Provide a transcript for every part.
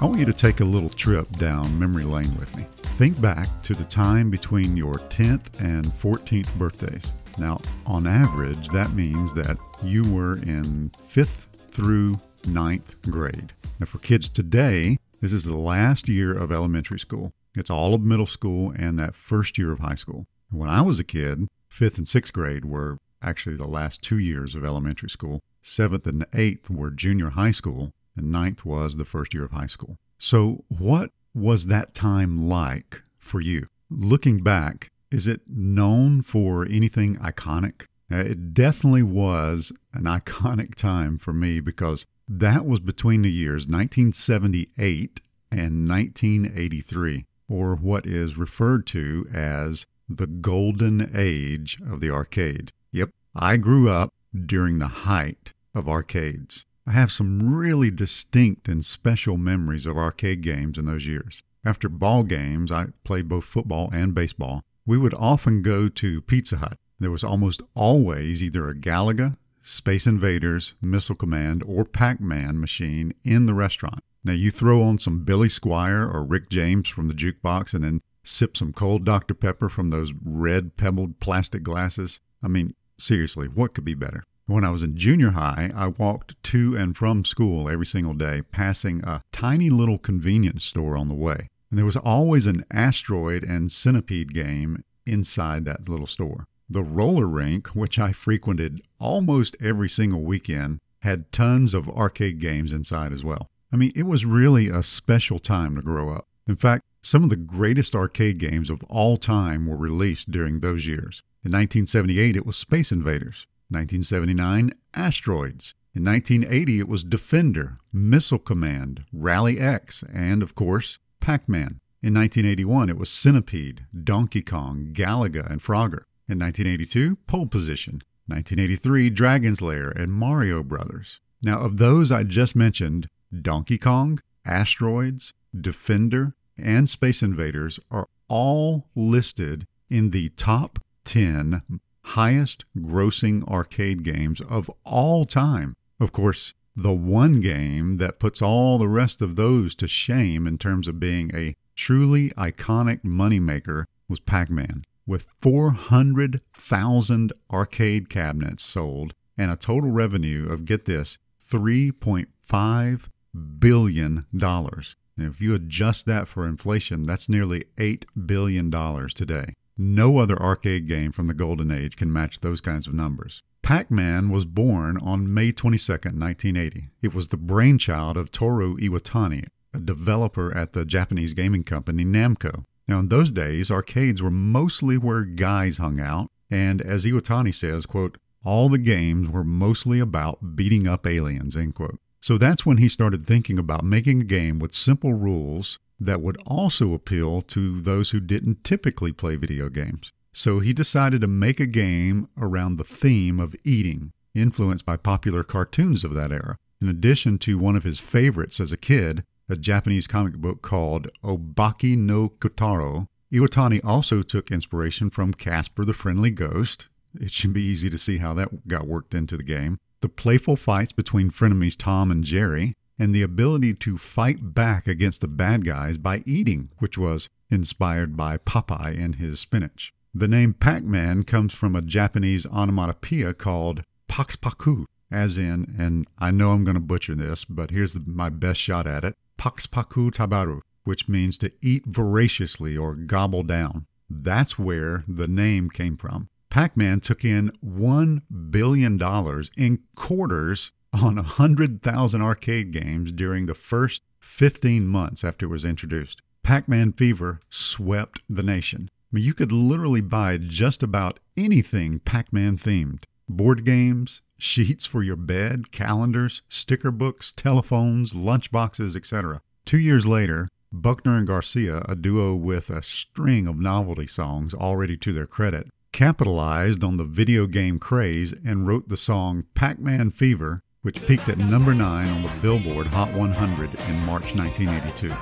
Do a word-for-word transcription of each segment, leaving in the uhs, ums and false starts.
I want you to take a little trip down memory lane with me. Think back to the time between your tenth and fourteenth birthdays. Now, on average, that means that you were in fifth through ninth grade. Now, for kids today, this is the last year of elementary school. It's all of middle school and that first year of high school. When I was a kid, fifth and sixth grade were actually the last two years of elementary school. Seventh and eighth were junior high school, and ninth was the first year of high school. So what was that time like for you? Looking back, is it known for anything iconic? Uh, it definitely was an iconic time for me because that was between the years nineteen seventy-eight and nineteen eighty-three, or what is referred to as the golden age of the arcade. Yep, I grew up during the height of arcades. I have some really distinct and special memories of arcade games in those years. After ball games, I played both football and baseball. We would often go to Pizza Hut. There was almost always either a Galaga, Space Invaders, Missile Command, or Pac-Man machine in the restaurant. Now, you throw on some Billy Squier or Rick James from the jukebox and then sip some cold Doctor Pepper from those red pebbled plastic glasses. I mean, seriously, what could be better? When I was in junior high, I walked to and from school every single day, passing a tiny little convenience store on the way. And there was always an asteroid and centipede game inside that little store. The roller rink, which I frequented almost every single weekend, had tons of arcade games inside as well. I mean, it was really a special time to grow up. In fact, some of the greatest arcade games of all time were released during those years. In nineteen seventy-eight, it was Space Invaders. nineteen seventy-nine, Asteroids. In nineteen eighty, it was Defender, Missile Command, Rally X, and, of course, Pac-Man. In nineteen eighty-one, it was Centipede, Donkey Kong, Galaga, and Frogger. In nineteen eighty-two, Pole Position. nineteen eighty-three, Dragon's Lair, and Mario Brothers. Now, of those I just mentioned, Donkey Kong, Asteroids, Defender, and Space Invaders are all listed in the top ten highest grossing arcade games of all time. Of course, the one game that puts all the rest of those to shame in terms of being a truly iconic moneymaker was Pac-Man. With four hundred thousand arcade cabinets sold and a total revenue of, get this, three point five billion dollars. Now, if you adjust that for inflation, that's nearly eight billion dollars today. No other arcade game from the Golden Age can match those kinds of numbers. Pac-Man was born on May twenty-second, nineteen eighty. It was the brainchild of Toru Iwatani, a developer at the Japanese gaming company Namco. Now, in those days, arcades were mostly where guys hung out, and as Iwatani says, quote, all the games were mostly about beating up aliens, end quote. So that's when he started thinking about making a game with simple rules that would also appeal to those who didn't typically play video games. So he decided to make a game around the theme of eating, influenced by popular cartoons of that era. In addition to one of his favorites as a kid, a Japanese comic book called Obaki no Kotaro, Iwatani also took inspiration from Casper the Friendly Ghost. It should be easy to see how that got worked into the game. The playful fights between frenemies Tom and Jerry, and the ability to fight back against the bad guys by eating, which was inspired by Popeye and his spinach. The name Pac-Man comes from a Japanese onomatopoeia called Paxpaku, as in, and I know I'm going to butcher this, but here's the, my best shot at it, Paxpaku tabaru, which means to eat voraciously or gobble down. That's where the name came from. Pac-Man took in one billion dollars in quarters on one hundred thousand arcade games during the first fifteen months after it was introduced. Pac-Man fever swept the nation. I mean, you could literally buy just about anything Pac-Man themed. Board games, sheets for your bed, calendars, sticker books, telephones, lunchboxes, et cetera. Two years later, Buckner and Garcia, a duo with a string of novelty songs already to their credit, capitalized on the video game craze and wrote the song Pac-Man Fever, which peaked at number nine on the Billboard Hot one hundred in March nineteen eighty-two.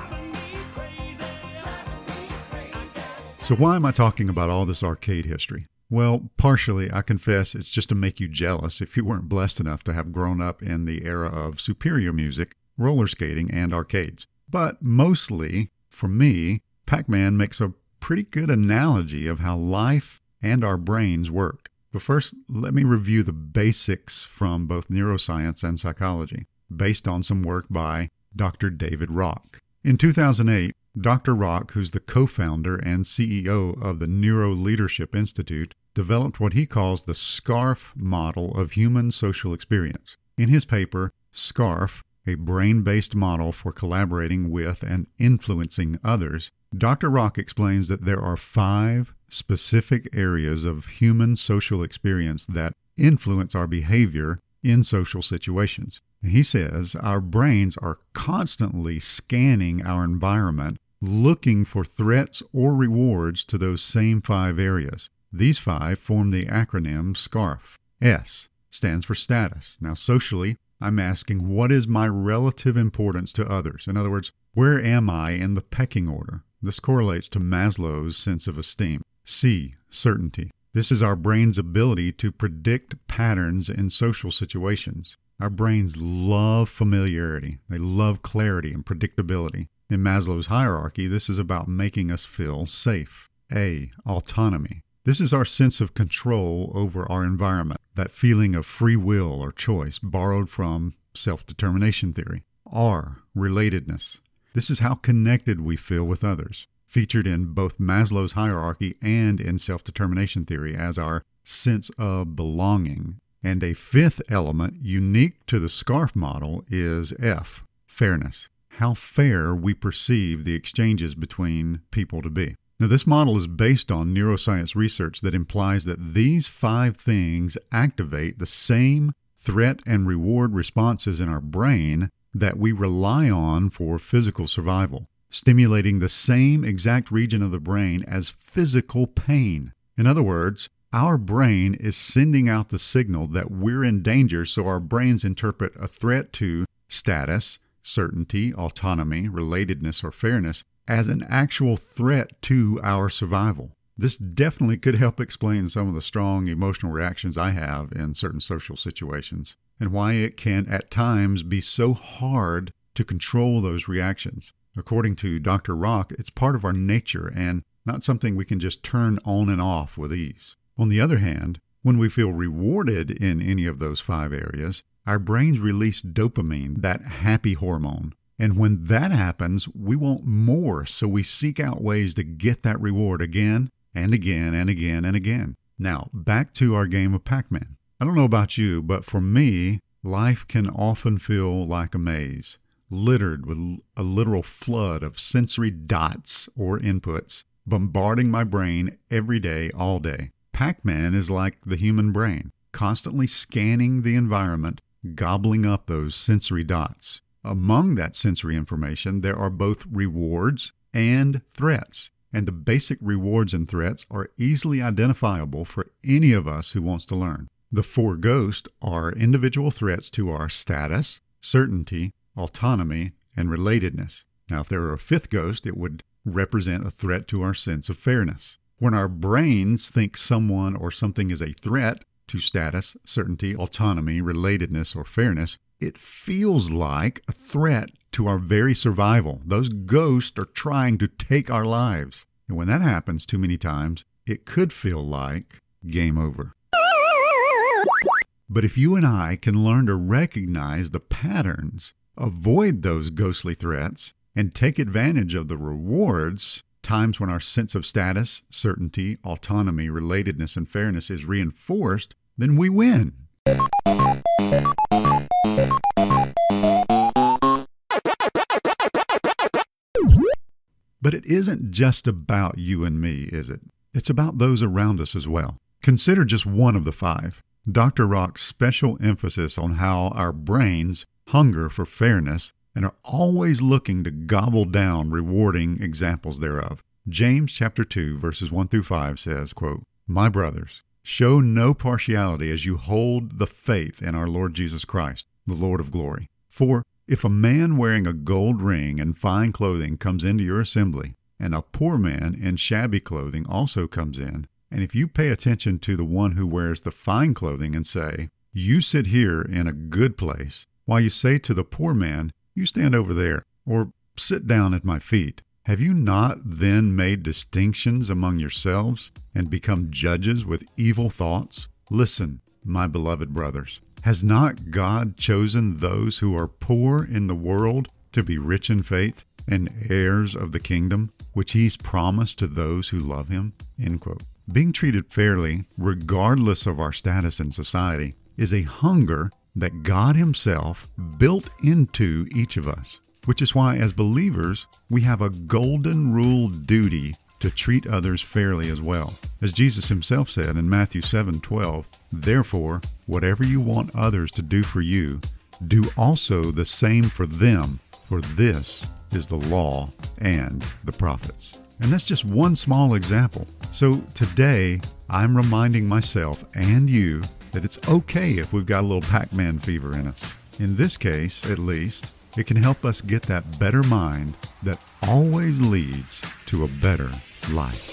So why am I talking about all this arcade history? Well, partially, I confess, it's just to make you jealous if you weren't blessed enough to have grown up in the era of superior music, roller skating, and arcades. But mostly, for me, Pac-Man makes a pretty good analogy of how life and our brains work. But first, let me review the basics from both neuroscience and psychology, based on some work by Doctor David Rock. In two thousand eight, Doctor Rock, who's the co-founder and C E O of the Neuro Leadership Institute, developed what he calls the SCARF model of human social experience. In his paper, SCARF, a brain-based model for collaborating with and influencing others, Doctor Rock explains that there are five specific areas of human social experience that influence our behavior in social situations. He says our brains are constantly scanning our environment, looking for threats or rewards to those same five areas. These five form the acronym SCARF. S stands for status. Now, socially, I'm asking, what is my relative importance to others? In other words, where am I in the pecking order? This correlates to Maslow's sense of esteem. C, certainty. This is our brain's ability to predict patterns in social situations. Our brains love familiarity. They love clarity and predictability. In Maslow's hierarchy, this is about making us feel safe. A, autonomy. This is our sense of control over our environment, that feeling of free will or choice borrowed from self-determination theory. R, relatedness. This is how connected we feel with others, featured in both Maslow's hierarchy and in self-determination theory as our sense of belonging. And a fifth element unique to the SCARF model is F, fairness. How fair we perceive the exchanges between people to be. Now, this model is based on neuroscience research that implies that these five things activate the same threat and reward responses in our brain that we rely on for physical survival, stimulating the same exact region of the brain as physical pain. In other words, our brain is sending out the signal that we're in danger, so our brains interpret a threat to status, certainty, autonomy, relatedness, or fairness as an actual threat to our survival. This definitely could help explain some of the strong emotional reactions I have in certain social situations, and why it can at times be so hard to control those reactions. According to Doctor Rock, it's part of our nature and not something we can just turn on and off with ease. On the other hand, when we feel rewarded in any of those five areas, our brains release dopamine, that happy hormone. And when that happens, we want more, so we seek out ways to get that reward again and again and again and again. Now, back to our game of Pac-Man. I don't know about you, but for me, life can often feel like a maze, littered with a literal flood of sensory dots or inputs, bombarding my brain every day, all day. Pac-Man is like the human brain, constantly scanning the environment, gobbling up those sensory dots. Among that sensory information, there are both rewards and threats, and the basic rewards and threats are easily identifiable for any of us who wants to learn. The four ghosts are individual threats to our status, certainty, autonomy, and relatedness. Now, if there were a fifth ghost, it would represent a threat to our sense of fairness. When our brains think someone or something is a threat to status, certainty, autonomy, relatedness, or fairness, it feels like a threat to our very survival. Those ghosts are trying to take our lives. And when that happens too many times, it could feel like game over. But if you and I can learn to recognize the patterns, avoid those ghostly threats, and take advantage of the rewards, times when our sense of status, certainty, autonomy, relatedness, and fairness is reinforced, then we win. But it isn't just about you and me, is it? It's about those around us as well. Consider just one of the five. Doctor Rock's special emphasis on how our brains hunger for fairness and are always looking to gobble down rewarding examples thereof. James chapter two, verses one through five says, quote, "My brothers, show no partiality as you hold the faith in our Lord Jesus Christ, the Lord of glory. For if a man wearing a gold ring and fine clothing comes into your assembly, and a poor man in shabby clothing also comes in, and if you pay attention to the one who wears the fine clothing and say, 'You sit here in a good place,' while you say to the poor man, 'You stand over there,' or sit down at my feet. Have you not then made distinctions among yourselves and become judges with evil thoughts? Listen, my beloved brothers, has not God chosen those who are poor in the world to be rich in faith and heirs of the kingdom, which he's promised to those who love him? End quote. Being treated fairly, regardless of our status in society, is a hunger that God himself built into each of us, which is why as believers, we have a golden rule duty to treat others fairly as well. As Jesus himself said in Matthew seven twelve, "Therefore, whatever you want others to do for you, do also the same for them, for this is the law and the prophets." And that's just one small example. So today, I'm reminding myself and you that it's okay if we've got a little Pac-Man fever in us. In this case, at least, it can help us get that better mind that always leads to a better life.